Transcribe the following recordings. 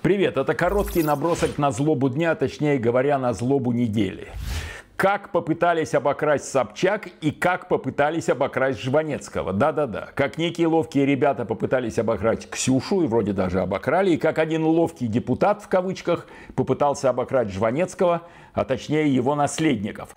Привет, это короткий набросок на злобу дня, точнее говоря, на злобу недели. Как попытались обокрасть Собчак и как попытались обокрасть Жванецкого. Да-да-да. Как некие ловкие ребята попытались обокрасть Ксюшу и вроде даже обокрали. И как один ловкий депутат, в кавычках, попытался обокрасть Жванецкого, а точнее его наследников.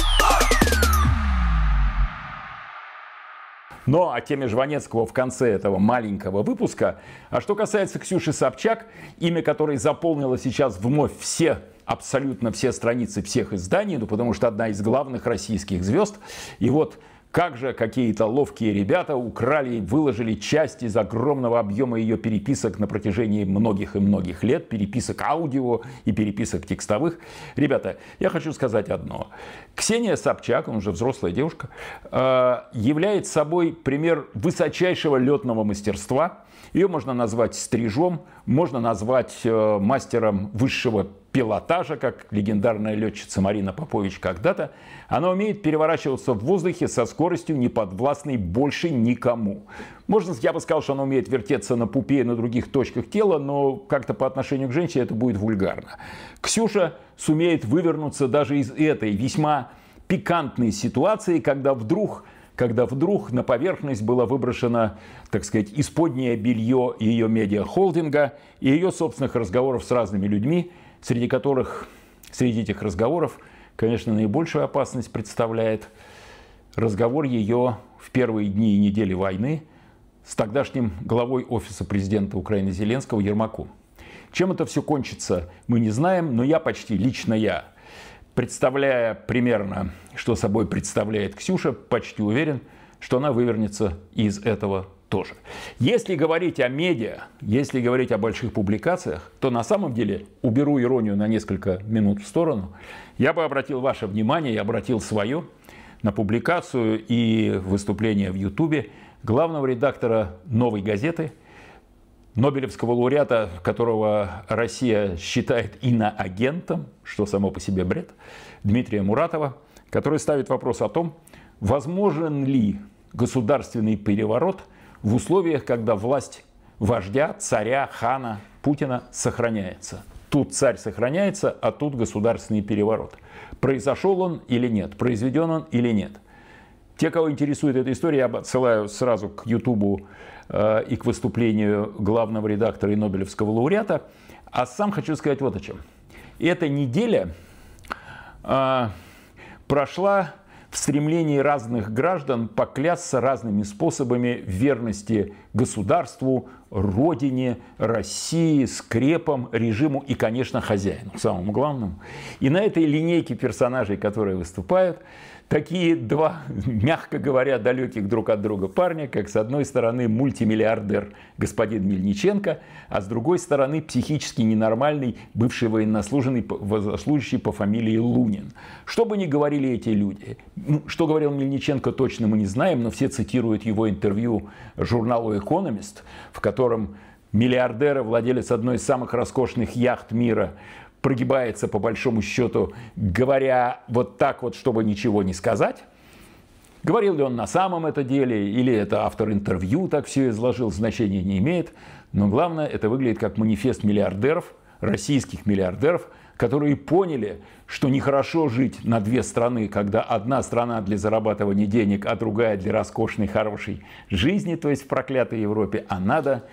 Но о теме Жванецкого в конце этого маленького выпуска. А что касается Ксюши Собчак, имя которой заполнило сейчас вновь абсолютно все страницы всех изданий, ну потому что одна из главных российских звезд. И вот как же какие-то ловкие ребята украли и выложили часть из огромного объема ее переписок на протяжении многих и многих лет, переписок аудио и переписок текстовых. Ребята, я хочу сказать одно. Ксения Собчак, она уже взрослая девушка, является собой пример высочайшего летного мастерства. Ее можно назвать стрижом, можно назвать мастером высшего пилотажа, как легендарная летчица Марина Попович когда-то. Она умеет переворачиваться в воздухе со скоростью, не подвластной больше никому. Можно, я бы сказал, что она умеет вертеться на пупе и на других точках тела, но как-то по отношению к женщине это будет вульгарно. Ксюша сумеет вывернуться даже из этой весьма пикантной ситуации, когда вдруг на поверхность было выброшено, так сказать, исподнее белье ее медиахолдинга и ее собственных разговоров с разными людьми, среди этих разговоров, конечно, наибольшую опасность представляет разговор ее в первые дни и недели войны с тогдашним главой Офиса президента Украины Зеленского Ермаком. Чем это все кончится, мы не знаем, но лично я, представляя примерно, что собой представляет Ксюша, почти уверен, что она вывернется из этого тоже. Если говорить о медиа, если говорить о больших публикациях, то на самом деле, уберу иронию на несколько минут в сторону, я бы обратил ваше внимание, я обратил свое на публикацию и выступление в Ютубе главного редактора «Новой газеты», Нобелевского лауреата, которого Россия считает иноагентом, что само по себе бред, Дмитрия Муратова, который ставит вопрос о том, возможен ли государственный переворот в условиях, когда власть вождя, царя, хана, Путина сохраняется. Тут царь сохраняется, а тут государственный переворот. Произошел он или нет? Произведен он или нет? Те, кого интересует эта история, я отсылаю сразу к Ютубу и к выступлению главного редактора и Нобелевского лауреата. А сам хочу сказать вот о чем. Эта неделя прошла в стремлении разных граждан поклясться разными способами в верности государству, родине, России, скрепам, режиму и, конечно, хозяину, самому главному. И на этой линейке персонажей, которые выступают, такие два, мягко говоря, далеких друг от друга парня, как с одной стороны мультимиллиардер господин Мельниченко, а с другой стороны психически ненормальный бывший военнослужащий по фамилии Лунин. Что бы ни говорили эти люди, что говорил Мельниченко, точно мы не знаем, но все цитируют его интервью журналу «Экономист», в котором миллиардер, владелец одной из самых роскошных яхт мира, прогибается по большому счету, говоря вот так вот, чтобы ничего не сказать. Говорил ли он на самом это деле, или это автор интервью так все изложил, значения не имеет. Но главное, это выглядит как манифест миллиардеров, российских миллиардеров, которые поняли, что нехорошо жить на две страны, когда одна страна для зарабатывания денег, а другая для роскошной, хорошей жизни, то есть в проклятой Европе, а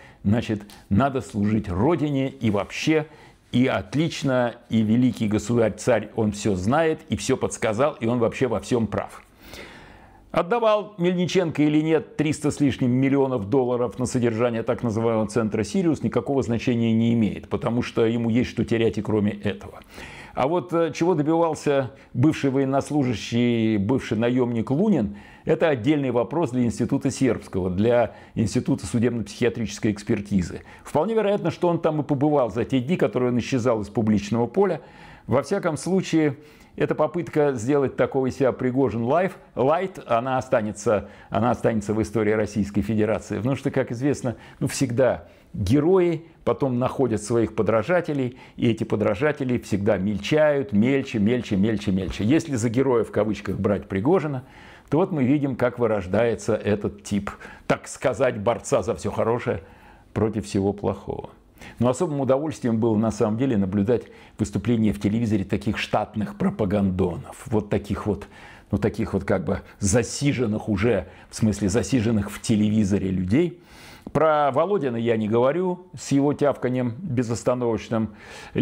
надо служить родине и вообще. И отлично, и великий государь-царь, он все знает, и все подсказал, и он вообще во всем прав. Отдавал Мельниченко или нет 300 с лишним миллионов долларов на содержание так называемого центра «Сириус» никакого значения не имеет, потому что ему есть что терять и кроме этого. А вот чего добивался бывший военнослужащий, бывший наемник Лунин, это отдельный вопрос для Института Сербского, для Института судебно-психиатрической экспертизы. Вполне вероятно, что он там и побывал за те дни, которые он исчезал из публичного поля. Во всяком случае, эта попытка сделать такого из себя Пригожин лайт, она останется в истории Российской Федерации. Потому что, как известно, всегда герои потом находят своих подражателей, и эти подражатели всегда мельчают, мельче. Если за героя в кавычках брать Пригожина, то вот мы видим, как вырождается этот тип, так сказать, борца за все хорошее против всего плохого. Но особым удовольствием было на самом деле наблюдать выступления в телевизоре таких штатных пропагандонов. Вот таких вот, ну таких вот как бы засиженных уже, в смысле засиженных в телевизоре людей. Про Володина я не говорю с его тявканием безостановочным.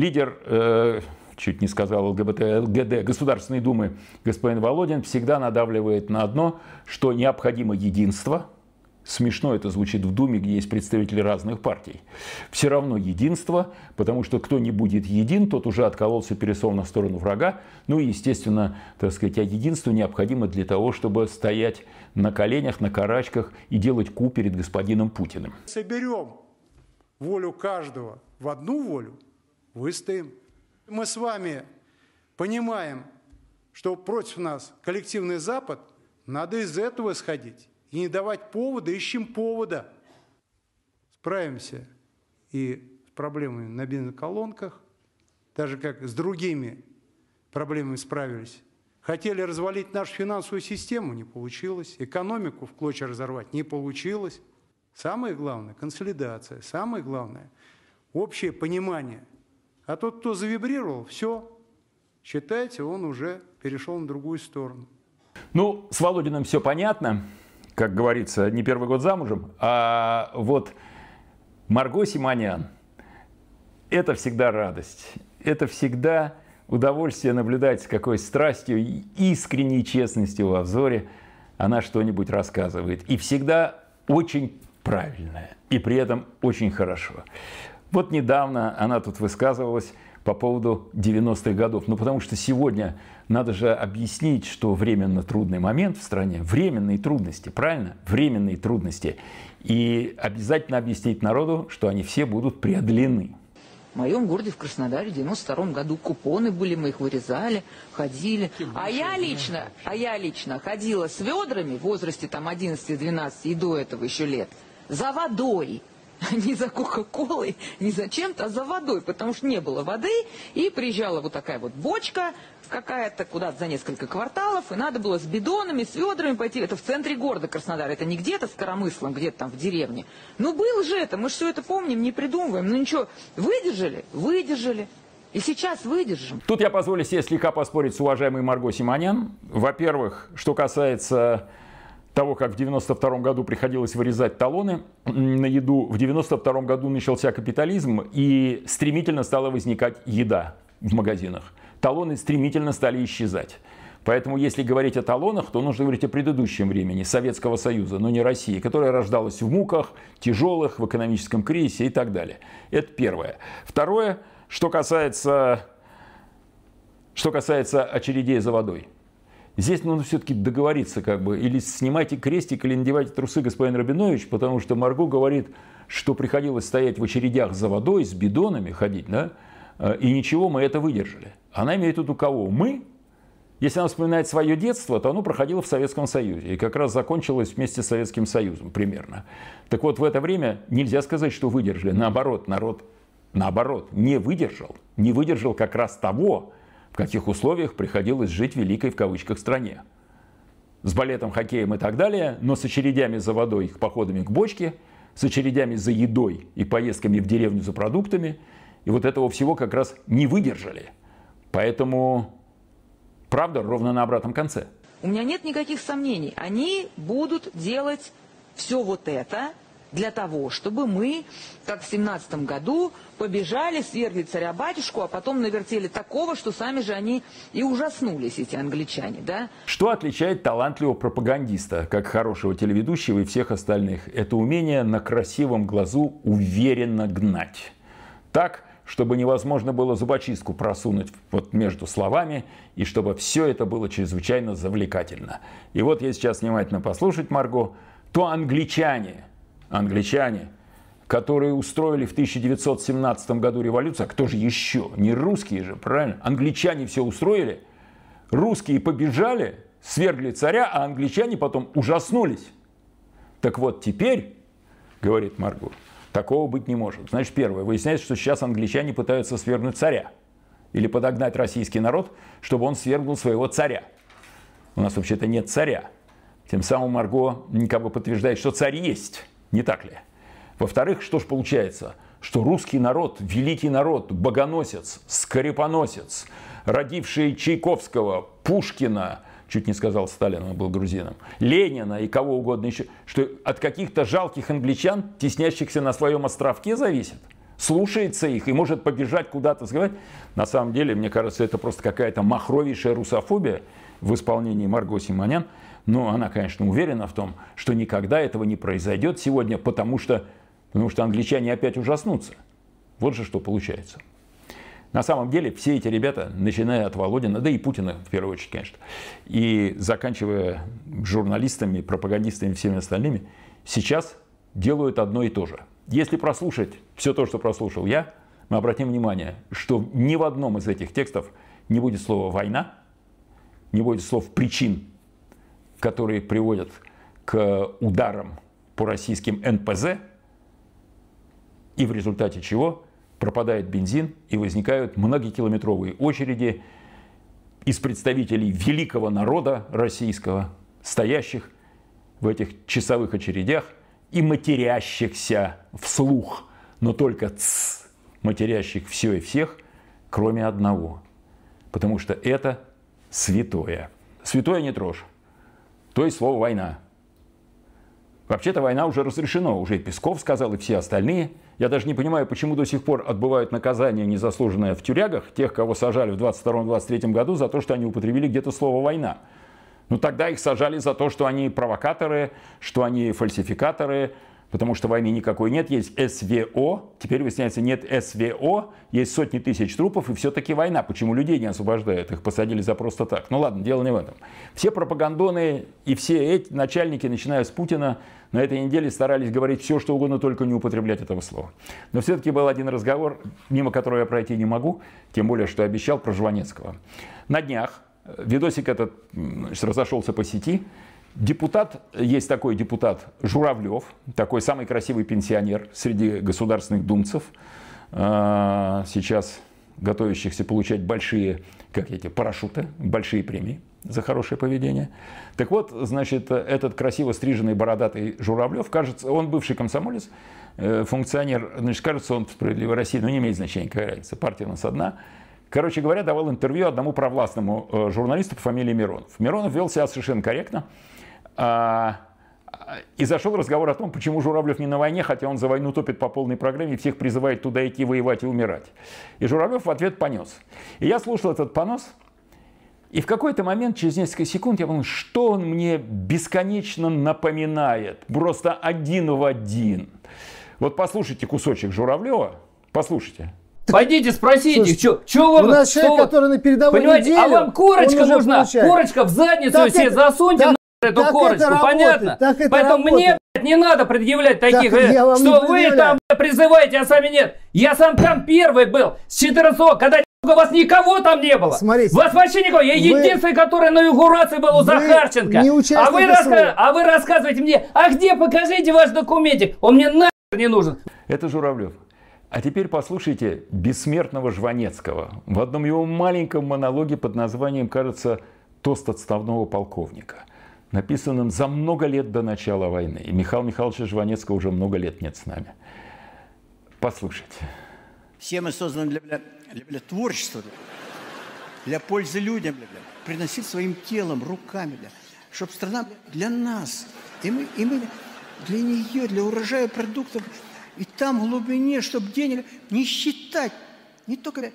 Лидер, чуть не сказал ЛГБТ, Государственной Думы господин Володин всегда надавливает на одно, что необходимо единство. Смешно это звучит в Думе, где есть представители разных партий. Все равно единство, потому что кто не будет един, тот уже откололся, перешел на сторону врага. Ну и, естественно, так сказать, а единство необходимо для того, чтобы стоять на коленях, на карачках и делать ку перед господином Путиным. Соберем волю каждого в одну волю, выстоим. Мы с вами понимаем, что против нас коллективный Запад, надо из этого исходить. И не давать повода, ищем повода. Справимся и с проблемами на бензоколонках, даже как с другими проблемами справились. Хотели развалить нашу финансовую систему, не получилось. Экономику в клочья разорвать не получилось. Самое главное – консолидация. Самое главное – общее понимание. А тот, кто завибрировал, все, считайте, он уже перешел на другую сторону. Ну, с Володиным все понятно. Как говорится, не первый год замужем, а вот Марго Симонян – это всегда радость, это всегда удовольствие наблюдать, с какой страстью и искренней честностью во взоре она что-нибудь рассказывает. И всегда очень правильная, и при этом очень хорошо. Вот недавно она тут высказывалась по поводу 90-х годов. Ну, потому что сегодня надо же объяснить, что временно трудный момент в стране, временные трудности, правильно? Временные трудности. И обязательно объяснить народу, что они все будут преодолены. В моем городе, в Краснодаре, в 92 году купоны были, мы их вырезали, ходили. А я лично ходила с ведрами в возрасте там 11-12 и до этого еще лет за водой. Не за кока-колой, не за чем-то, а за водой, потому что не было воды, и приезжала вот такая вот бочка какая-то куда-то за несколько кварталов, и надо было с бидонами, с ведрами пойти. Это в центре города Краснодара, это не где-то с Коромыслом, где-то там в деревне. Ну, было же это, мы же все это помним, не придумываем. Ну, ничего, выдержали, выдержали. И сейчас выдержим. Тут я позволю себе слегка поспорить с уважаемой Марго Симонян. Во-первых, что касается того, как в 92 году приходилось вырезать талоны на еду, в 92 году начался капитализм и стремительно стала возникать еда в магазинах. Талоны стремительно стали исчезать. Поэтому, если говорить о талонах, то нужно говорить о предыдущем времени Советского Союза, но не России, которая рождалась в муках, тяжелых, в экономическом кризисе и так далее. Это первое. Второе, что касается очередей за водой. Здесь нужно все-таки договориться, как бы, или снимайте крестик, или надевайте трусы, господин Рабинович, потому что Марго говорит, что приходилось стоять в очередях за водой, с бидонами ходить, да, и ничего, мы это выдержали. Она имеет в виду кого? Мы. Если она вспоминает свое детство, то оно проходило в Советском Союзе и как раз закончилось вместе с Советским Союзом примерно. Так вот, в это время нельзя сказать, что выдержали. Наоборот, народ, не выдержал. Не выдержал как раз того, в каких условиях приходилось жить великой в кавычках стране. С балетом, хоккеем и так далее, но с очередями за водой и походами к бочке, с очередями за едой и поездками в деревню за продуктами. И вот этого всего как раз не выдержали. Поэтому правда ровно на обратном конце. У меня нет никаких сомнений. Они будут делать все вот это для того, чтобы мы, как в 17 году, побежали, свергли царя-батюшку, а потом навертели такого, что сами же они и ужаснулись, эти англичане, да? Что отличает талантливого пропагандиста, как хорошего телеведущего и всех остальных? Это умение на красивом глазу уверенно гнать. Так, чтобы невозможно было зубочистку просунуть вот между словами, и чтобы все это было чрезвычайно завлекательно. И вот если сейчас внимательно послушать Марго, то англичане, которые устроили в 1917 году революцию, а кто же еще? Не русские же, правильно? Англичане все устроили, русские побежали, свергли царя, а англичане потом ужаснулись. Так вот теперь, говорит Марго, такого быть не может. Значит, первое, выясняется, что сейчас англичане пытаются свергнуть царя. Или подогнать российский народ, чтобы он свергнул своего царя. У нас вообще-то нет царя. Тем самым Марго как бы подтверждает, что царь есть. Не так ли? Во-вторых, что же получается? что русский народ, великий народ, богоносец, скрипоносец, родивший Чайковского, Пушкина, чуть не сказал Сталина, он был грузином, Ленина и кого угодно еще, что от каких-то жалких англичан, теснящихся на своем островке, зависит. Слушается их и может побежать куда-то сказать. На самом деле, мне кажется, это просто какая-то махровейшая русофобия в исполнении Марго Симонян. Но она, конечно, уверена в том, что никогда этого не произойдет сегодня, потому что англичане опять ужаснутся. Вот же что получается. На самом деле, все эти ребята, начиная от Володина, да и Путина в первую очередь, конечно, и заканчивая журналистами, пропагандистами и всеми остальными, сейчас делают одно и то же. Если прослушать все то, что прослушал я, мы обратим внимание, что ни в одном из этих текстов не будет слова «война», не будет слов «причин», которые приводят к ударам по российским НПЗ, и в результате чего пропадает бензин и возникают многокилометровые очереди из представителей великого народа российского, стоящих в этих часовых очередях и матерящихся вслух, но только матерящих все и всех, кроме одного. Потому что это святое. Святое не трожь. То есть слово «война». Вообще-то война уже разрешена, уже и Песков сказал, и все остальные. Я даже не понимаю, почему до сих пор отбывают наказание, незаслуженное в тюрягах, тех, кого сажали в 22-23 году за то, что они употребили где-то слово «война». Ну тогда их сажали за то, что они провокаторы, что они фальсификаторы, потому что войны никакой нет, есть СВО, теперь выясняется, нет СВО, есть сотни тысяч трупов, и все-таки война. Почему людей не освобождают? Их посадили за просто так. Ну ладно, дело не в этом. Все пропагандоны и все эти начальники, начиная с Путина, на этой неделе старались говорить все, что угодно, только не употреблять этого слова. Но все-таки был один разговор, мимо которого я пройти не могу, тем более, что обещал, про Жванецкого. На днях видосик этот разошелся по сети. Депутат, есть такой депутат Журавлев, такой самый красивый пенсионер среди государственных думцев, сейчас готовящихся получать большие, как эти, парашюты, большие премии за хорошее поведение. Так вот, значит, этот красиво стриженный бородатый Журавлев, кажется, он бывший комсомолец, функционер, значит, кажется, он в «Справедливой России», но не имеет значения, какая разница, партия у нас одна. Короче говоря, давал интервью одному провластному журналисту по фамилии Миронов. Миронов вел себя совершенно корректно. И зашел разговор о том, почему Журавлев не на войне, хотя он за войну топит по полной программе и всех призывает туда идти воевать и умирать. И Журавлев в ответ понес. И я слушал этот понос, и в какой-то момент, через несколько секунд, я подумал, что он мне бесконечно напоминает. Просто один в один. Вот послушайте кусочек Журавлева, послушайте. Пойдите спросите, что вы... У нас человек, который на передовой понимаете, неделе, а вам корочка нужна, получает. корочка в задницу Так себе это- засуньте так- эту так корочку, это понятно? работает, так это Поэтому мне, работает. блядь, не надо предъявлять таких, я вам не что вы предъявляю. там блядь, призываете, а сами нет. Я сам там первый был, с 14-го, когда у вас никого там не было. Смотрите, Вас вообще никого. Я единственный, который на инаугурации был у вы Захарченко. не участник СВО. А вы рассказываете мне, а где, покажите ваш документик. Он мне нахер не нужен. Это Журавлев. А теперь послушайте бессмертного Жванецкого в одном его маленьком монологе под названием, кажется, «Тост отставного полковника», написанном за много лет до начала войны. И Михаила Михайловича Жванецкого уже много лет нет с нами. Послушайте. Все мы созданы для творчества, для пользы людям, приносить своим телом, руками, чтобы страна для нас, и мы для нее, для урожая продуктов, и там в глубине, чтобы денег не считать, не только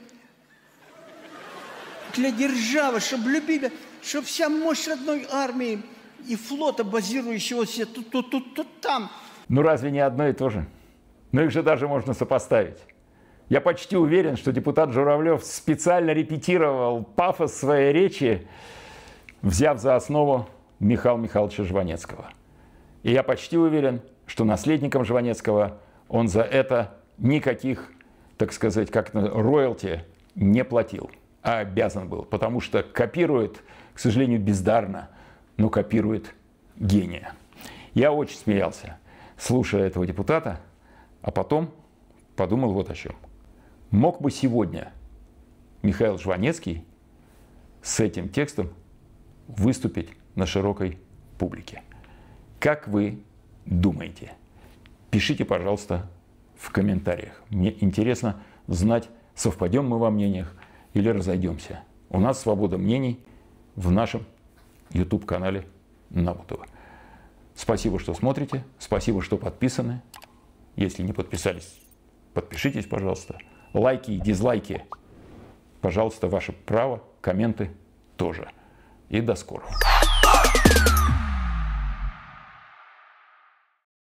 для державы, чтобы любить, чтобы вся мощь родной армии и флота, базирующегося тут, там. Ну разве не одно и то же? Ну их же даже можно сопоставить. Я почти уверен, что депутат Журавлев специально репетировал пафос своей речи, взяв за основу Михаила Михайловича Жванецкого. И я почти уверен, что наследником Жванецкого он за это никаких, так сказать, роялти не платил, а обязан был, потому что копирует, к сожалению, бездарно, но копирует гения. Я очень смеялся, слушая этого депутата, а потом подумал вот о чем. Мог бы сегодня Михаил Жванецкий с этим текстом выступить на широкой публике? Как вы думаете? Пишите, пожалуйста, в комментариях. Мне интересно знать, совпадем мы во мнениях или разойдемся. У нас свобода мнений в нашем YouTube-канале Набутова. Спасибо, что смотрите, спасибо, что подписаны. Если не подписались, подпишитесь, пожалуйста. Лайки и дизлайки, пожалуйста, ваше право, комменты тоже. И до скорого.